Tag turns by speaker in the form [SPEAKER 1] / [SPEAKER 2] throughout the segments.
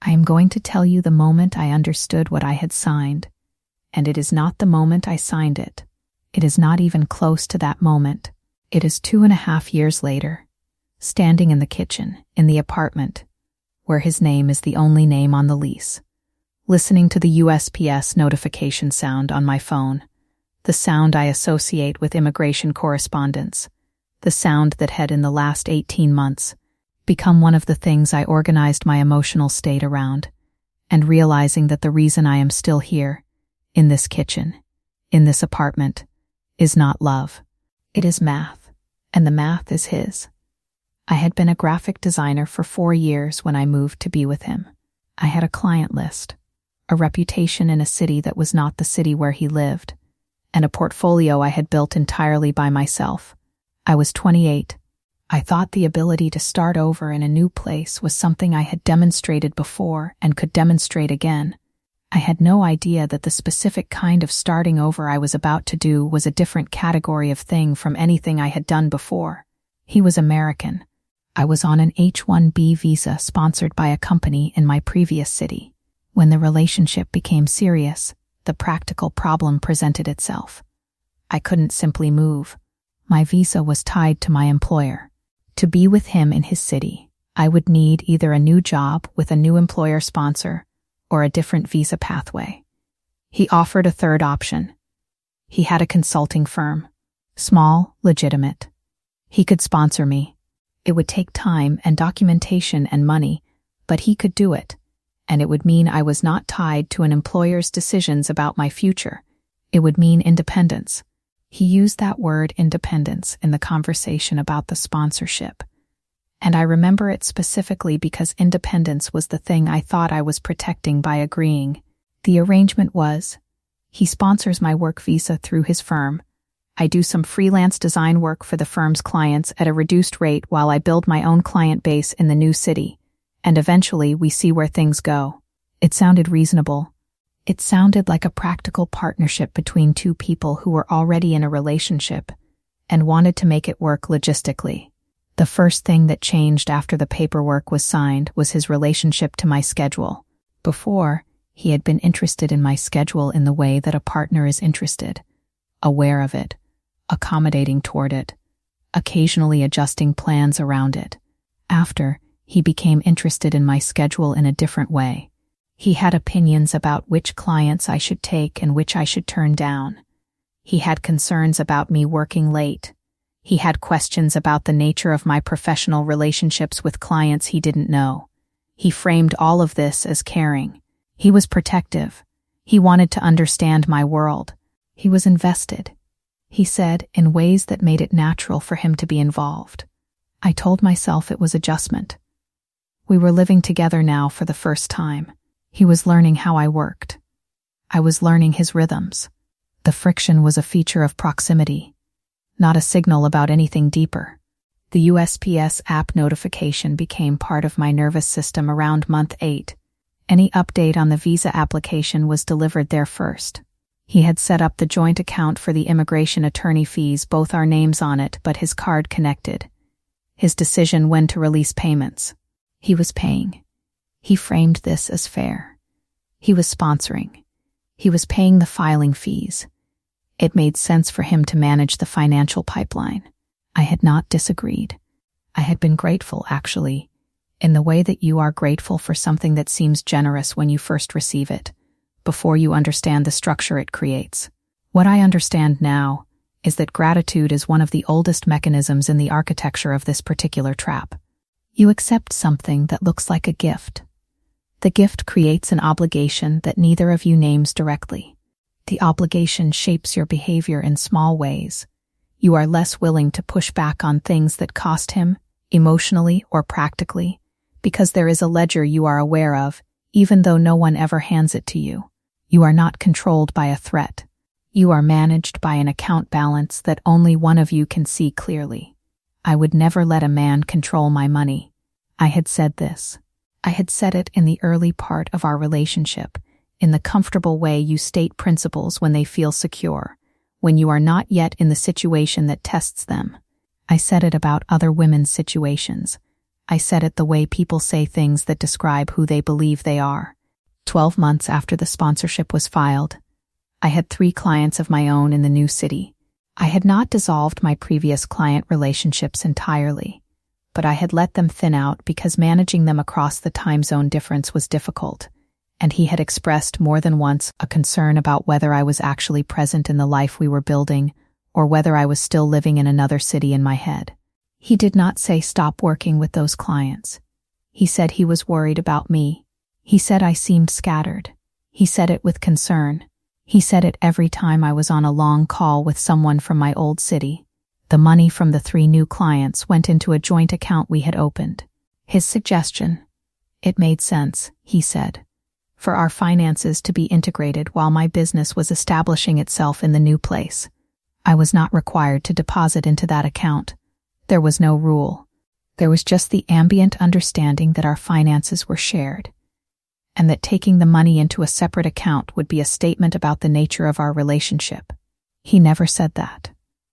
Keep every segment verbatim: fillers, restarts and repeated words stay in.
[SPEAKER 1] I am going to tell you the moment I understood what I had signed, and it is not the moment I signed it. It is not even close to that moment. It is two and a half years later, standing in the kitchen, in the apartment, where his name is the only name on the lease, listening to the U S P S notification sound on my phone, the sound I associate with immigration correspondence, the sound that had in the last eighteen months become one of the things I organized my emotional state around, and realizing that the reason I am still here, in this kitchen, in this apartment, is not love. It is math, and the math is his. I had been a graphic designer for four years when I moved to be with him. I had a client list, a reputation in a city that was not the city where he lived, and a portfolio I had built entirely by myself. I was twenty-eight. I thought the ability to start over in a new place was something I had demonstrated before and could demonstrate again. I had no idea that the specific kind of starting over I was about to do was a different category of thing from anything I had done before. He was American. I was on an H one B visa sponsored by a company in my previous city. When the relationship became serious, the practical problem presented itself. I couldn't simply move. My visa was tied to my employer. To be with him in his city, I would need either a new job with a new employer sponsor or a different visa pathway. He offered a third option. He had a consulting firm. Small, legitimate. He could sponsor me. It would take time and documentation and money, but he could do it, and it would mean I was not tied to an employer's decisions about my future. It would mean independence. He used that word independence in the conversation about the sponsorship. And I remember it specifically because independence was the thing I thought I was protecting by agreeing. The arrangement was, he sponsors my work visa through his firm. I do some freelance design work for the firm's clients at a reduced rate while I build my own client base in the new city, and eventually we see where things go. It sounded reasonable. It sounded like a practical partnership between two people who were already in a relationship and wanted to make it work logistically. The first thing that changed after the paperwork was signed was his relationship to my schedule. Before, he had been interested in my schedule in the way that a partner is interested, aware of it, accommodating toward it, occasionally adjusting plans around it. After, he became interested in my schedule in a different way. He had opinions about which clients I should take and which I should turn down. He had concerns about me working late. He had questions about the nature of my professional relationships with clients he didn't know. He framed all of this as caring. He was protective. He wanted to understand my world. He was invested, he said, in ways that made it natural for him to be involved. I told myself it was adjustment. We were living together now for the first time. He was learning how I worked. I was learning his rhythms. The friction was a feature of proximity, not a signal about anything deeper. The U S P S app notification became part of my nervous system around month eight. Any update on the visa application was delivered there first. He had set up the joint account for the immigration attorney fees, both our names on it, but his card connected. His decision when to release payments. He was paying. He framed this as fair. He was sponsoring. He was paying the filing fees. It made sense for him to manage the financial pipeline. I had not disagreed. I had been grateful, actually, in the way that you are grateful for something that seems generous when you first receive it, before you understand the structure it creates. What I understand now is that gratitude is one of the oldest mechanisms in the architecture of this particular trap. You accept something that looks like a gift. The gift creates an obligation that neither of you names directly. The obligation shapes your behavior in small ways. You are less willing to push back on things that cost him, emotionally or practically, because there is a ledger you are aware of, even though no one ever hands it to you. You are not controlled by a threat. You are managed by an account balance that only one of you can see clearly. I would never let a man control my money. I had said this. I had said it in the early part of our relationship, in the comfortable way you state principles when they feel secure, when you are not yet in the situation that tests them. I said it about other women's situations. I said it the way people say things that describe who they believe they are. Twelve months after the sponsorship was filed, I had three clients of my own in the new city. I had not dissolved my previous client relationships entirely, but I had let them thin out because managing them across the time zone difference was difficult, and he had expressed more than once a concern about whether I was actually present in the life we were building or whether I was still living in another city in my head. He did not say stop working with those clients. He said he was worried about me. He said I seemed scattered. He said it with concern. He said it every time I was on a long call with someone from my old city. The money from the three new clients went into a joint account we had opened. His suggestion. It made sense, he said, for our finances to be integrated while my business was establishing itself in the new place. I was not required to deposit into that account. There was no rule. There was just the ambient understanding that our finances were shared, and that taking the money into a separate account would be a statement about the nature of our relationship. He never said that.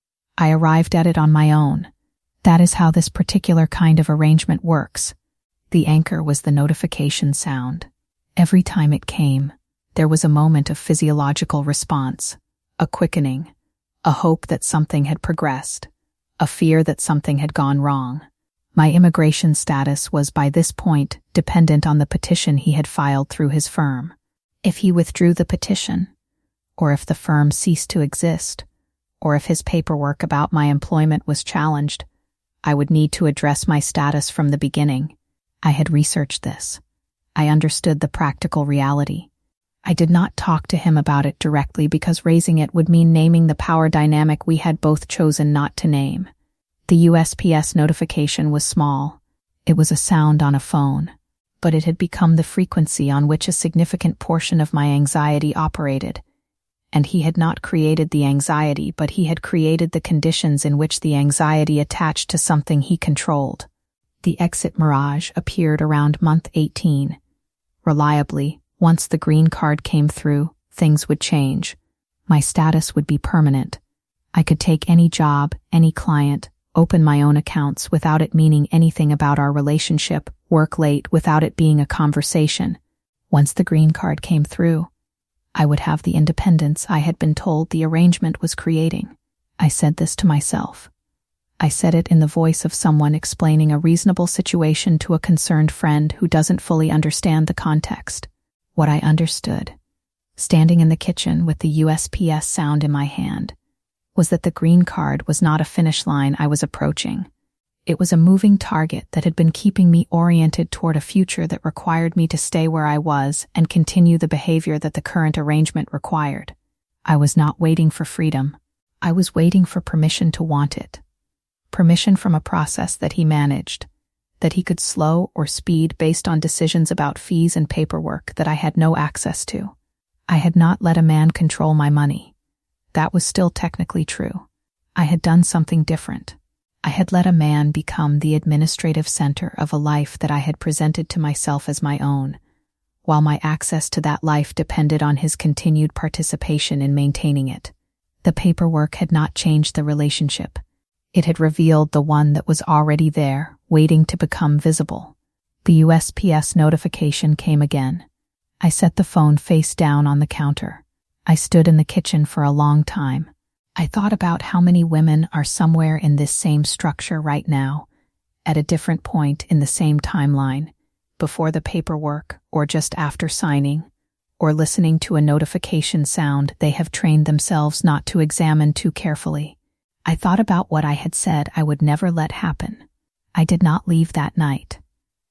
[SPEAKER 1] I arrived at it on my own. That is how this particular kind of arrangement works. The anchor was the notification sound. Every time it came, there was a moment of physiological response, a quickening, a hope that something had progressed, a fear that something had gone wrong. My immigration status was by this point dependent on the petition he had filed through his firm. If he withdrew the petition, or if the firm ceased to exist, or if his paperwork about my employment was challenged, I would need to address my status from the beginning. I had researched this. I understood the practical reality. I did not talk to him about it directly because raising it would mean naming the power dynamic we had both chosen not to name. The U S P S notification was small. It was a sound on a phone, but it had become the frequency on which a significant portion of my anxiety operated. And he had not created the anxiety, but he had created the conditions in which the anxiety attached to something he controlled. The exit mirage appeared around month eighteen. Reliably, once the green card came through, things would change. My status would be permanent. I could take any job, any client, open my own accounts without it meaning anything about our relationship, work late without it being a conversation. Once the green card came through, I would have the independence I had been told the arrangement was creating. I said this to myself. I said it in the voice of someone explaining a reasonable situation to a concerned friend who doesn't fully understand the context. What I understood, standing in the kitchen with the U S P S sound in my hand, was that the green card was not a finish line I was approaching. It was a moving target that had been keeping me oriented toward a future that required me to stay where I was and continue the behavior that the current arrangement required. I was not waiting for freedom. I was waiting for permission to want it. Permission from a process that he managed, that he could slow or speed based on decisions about fees and paperwork that I had no access to. I had not let a man control my money. That was still technically true. I had done something different. I had let a man become the administrative center of a life that I had presented to myself as my own, while my access to that life depended on his continued participation in maintaining it. The paperwork had not changed the relationship. It had revealed the one that was already there, waiting to become visible. The U S P S notification came again. I set the phone face down on the counter. I stood in the kitchen for a long time. I thought about how many women are somewhere in this same structure right now, at a different point in the same timeline, before the paperwork or just after signing, or listening to a notification sound they have trained themselves not to examine too carefully. I thought about what I had said I would never let happen. I did not leave that night.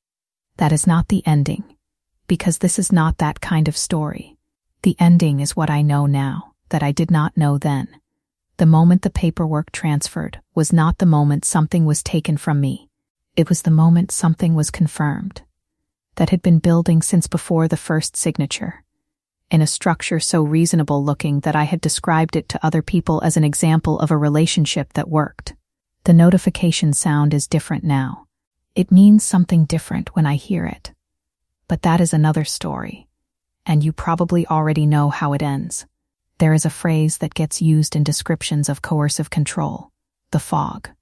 [SPEAKER 1] That is not the ending, because this is not that kind of story. The ending is what I know now, that I did not know then. The moment the paperwork transferred was not the moment something was taken from me. It was the moment something was confirmed, that had been building since before the first signature, in a structure so reasonable looking that I had described it to other people as an example of a relationship that worked. The notification sound is different now. It means something different when I hear it. But that is another story, and you probably already know how it ends. There is a phrase that gets used in descriptions of coercive control: the fog.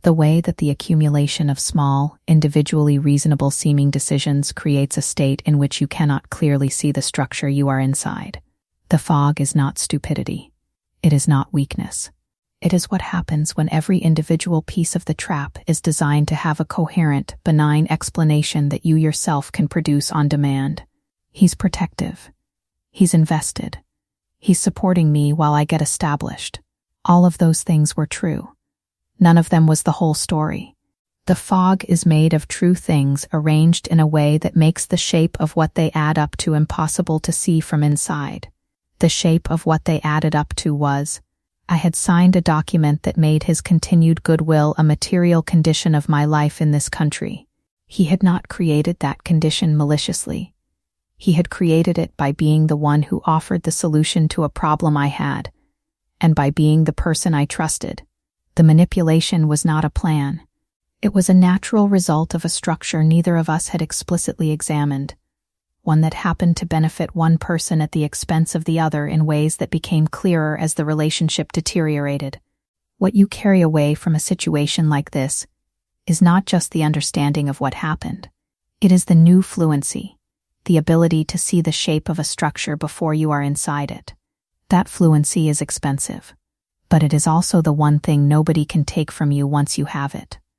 [SPEAKER 1] The way that the accumulation of small, individually reasonable seeming decisions creates a state in which you cannot clearly see the structure you are inside. The fog is not stupidity. It is not weakness. It is what happens when every individual piece of the trap is designed to have a coherent, benign explanation that you yourself can produce on demand. He's protective. He's invested. He's supporting me while I get established. All of those things were true. None of them was the whole story. The fog is made of true things arranged in a way that makes the shape of what they add up to impossible to see from inside. The shape of what they added up to was, I had signed a document that made his continued goodwill a material condition of my life in this country. He had not created that condition maliciously. He had created it by being the one who offered the solution to a problem I had, and by being the person I trusted. The manipulation was not a plan. It was a natural result of a structure neither of us had explicitly examined, one that happened to benefit one person at the expense of the other in ways that became clearer as the relationship deteriorated. What you carry away from a situation like this is not just the understanding of what happened. It is the new fluency, the ability to see the shape of a structure before you are inside it. That fluency is expensive, but it is also the one thing nobody can take from you once you have it.